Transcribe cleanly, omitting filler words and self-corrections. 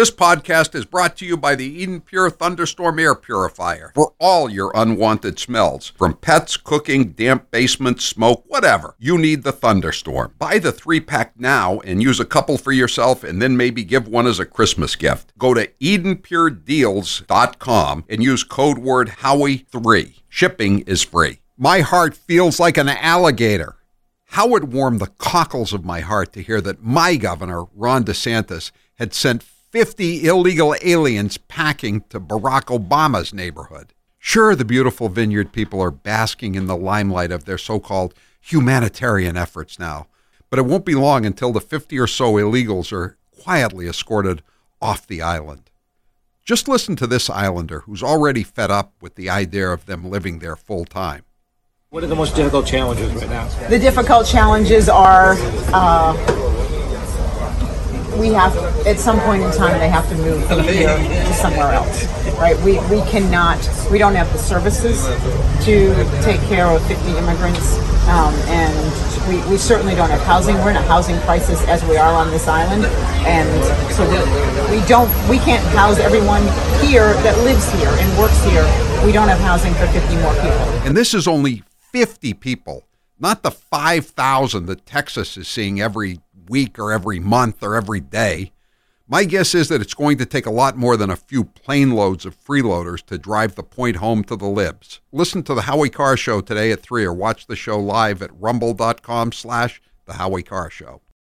This podcast is brought to you by the Eden Pure Thunderstorm Air Purifier for all your unwanted smells. From pets, cooking, damp basements, smoke, whatever. You need the Thunderstorm. Buy the 3-pack now and use a couple for yourself and then maybe give one as a Christmas gift. Go to EdenPureDeals.com and use code word Howie3. Shipping is free. My heart feels like an alligator. How it warmed the cockles of my heart to hear that my governor, Ron DeSantis, had sent 50 illegal aliens packing to Barack Obama's neighborhood. Sure, the beautiful Vineyard people are basking in the limelight of their so-called humanitarian efforts now, but it won't be long until the 50 or so illegals are quietly escorted off the island. Just listen to this islander who's already fed up with the idea of them living there full time. What are the most difficult challenges right now? The difficult challenges are we have, at some point in time, they have to move from here to somewhere else, right? We don't have the services to take care of 50 immigrants, and we certainly don't have housing. We're in a housing crisis as we are on this island, and so we can't house everyone here that lives here and works here. We don't have housing for 50 more people. And this is only 50 people, not the 5,000 that Texas is seeing every week or every month or every day. My guess is that it's going to take a lot more than a few plane loads of freeloaders to drive the point home to the libs. Listen to The Howie Carr Show today at 3 or watch the show live at rumble.com/The Howie Carr Show.